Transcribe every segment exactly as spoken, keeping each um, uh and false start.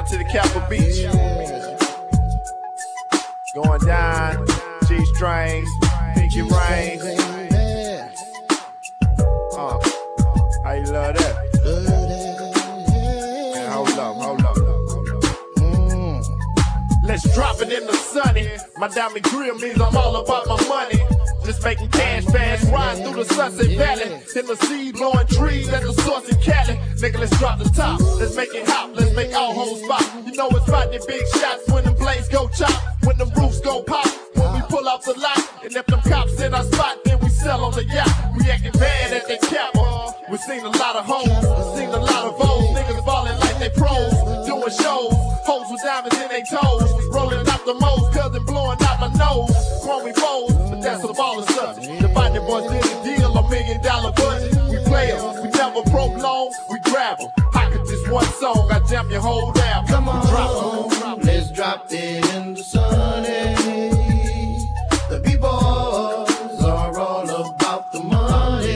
down to the Capitol Beach. Going down, G-strings, pinky rings. Uh, how you love that? Man, hold up, hold up, hold up. Mm. Let's drop it in the sunny. My diamond grill means I'm all about my money. Just making cash fast, riding through the Sunset Valley. In the sea, blowing trees at the source in Cali. Nigga, let's drop the top. Let's make it hot. Let's make all hoes spot. You know it's about the big shots when them blades go chop. When them roofs go pop. When we pull off the lot. And if them cops in our spot, then we sell on the yacht. We acting bad at the Capitol. We seen a lot of hoes. We seen a lot of O's. Niggas ballin' like they pros. Doing shows. Hoes with diamonds in their toes. Rolling out the most, cousin blowing out my nose. Chromey foes, but that's a baller subject. The Body Boys did a deal, a million dollar budget. We play 'em, we never prolong, we grab 'em. How could this one song, I jump your whole album? Come on, drop it, let's drop it in the sun. The people are all about the money.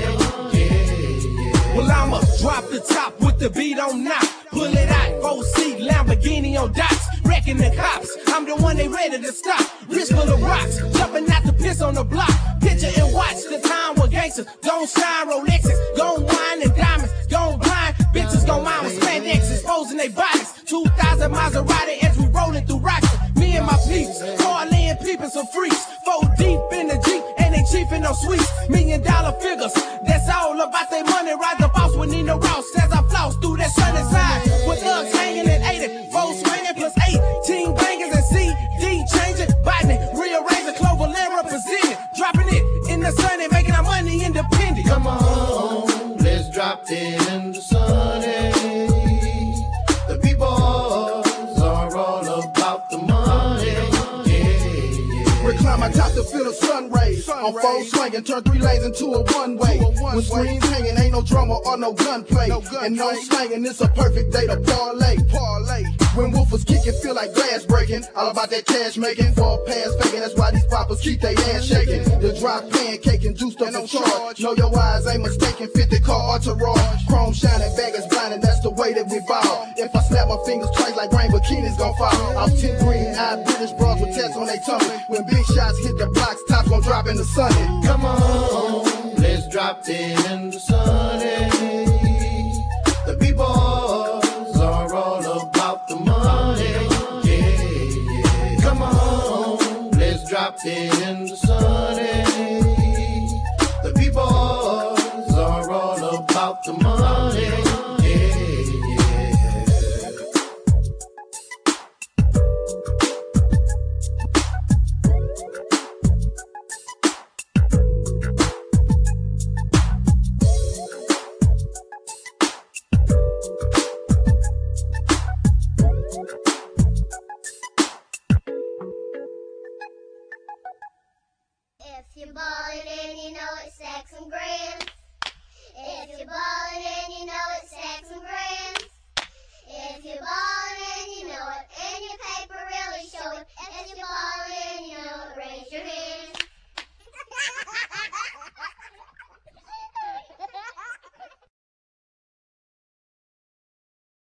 Yeah. Well, I'ma drop the top with the beat on knock. Pull it out, four seat Lamborghini on docks. Wrecking the cops, I'm the one they ready to stop. Wrist full of rocks, jumping out the piss on the block. Picture and watch the time where gangsters gon' shine Rolexes, gon' wine and diamonds, gon' blind. Bitches gon' mind with spandex, exposing their bodies. two thousand Maserati as we rollin' through rocks. Me and my peeps, car laying peeping some freaks. Four deep in the Jeep, and they chiefin' no sweets. Million dollar figures, that's all about their money. Ride the boss with Nino Ross as I floss through that sunny side. With thugs hanging at eighty, four swinging plus eighteen bangers and C D changing, biting, rearranging, Clover Land representing, dropping it in the sun and making our money independent. Come on, let's drop it in the sun. The people are all about the money. Yeah. Recline my top to feel the sun rays. On four swinging, turn three lanes into a one-way. When screens hanging, ain't no drama or no gunplay. And no slanging, it's a perfect day to parlay. Parlay. When woofers kicking, feel like glass breaking. All about that cash making. For a pass faking, that's why these poppers keep their ass shaking. The drop pancaking, juiced up and charge. Know your eyes ain't mistaken, fifty car entourage. Chrome shining, baggers blinding, that's the way that we ball. If I snap my fingers twice like rain, bikinis gon' fall. I'm ten green eyed British bras with tats on they tummy. When big shots hit the blocks, tops gon' drop in the sunny. Come on, let's drop it in the sun. The people are all about the money. Yeah, yeah. Come on, let's drop it in the sun. The people are all about the money. Yeah, yeah. If you're ballin' and you know it's stacks and grands. If you're ballin' and you know it's stacks and grands. If you're ballin'